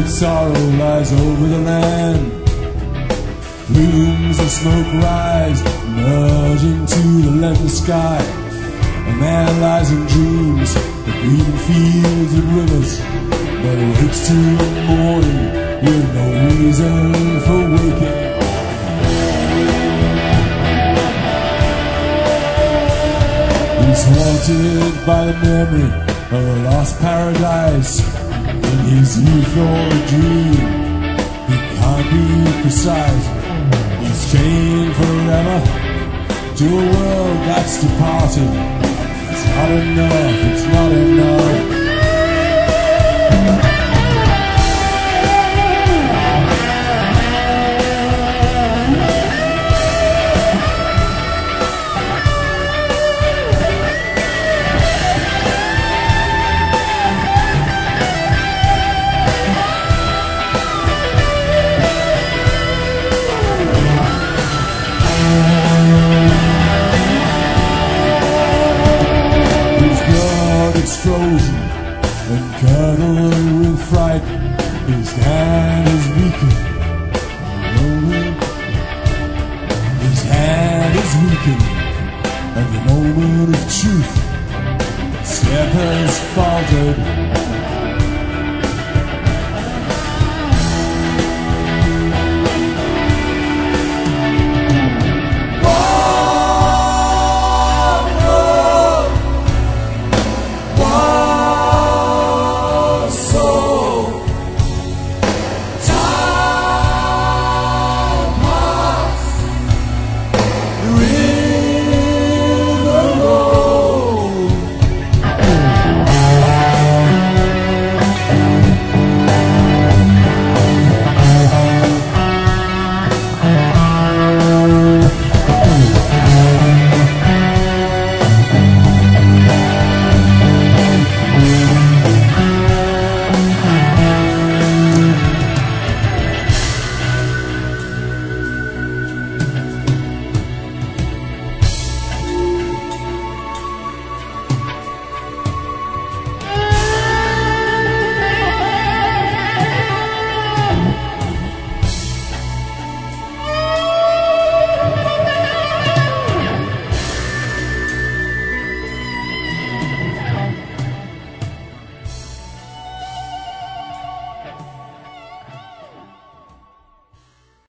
sorrow lies over the land. Plumes of smoke rise, merge into the leaden sky. A man lies and dreams of green fields and rivers, but wakes to the morning with no reason for waking. He's haunted by the memory of a lost paradise. In his youth or a dream, he can't be precise. He's chained forever to a world that's departed. It's not enough, it's not enough. It's frozen and curdled with fright. His hand is weakened, his hand is weakened at the moment of truth. Step has faltered.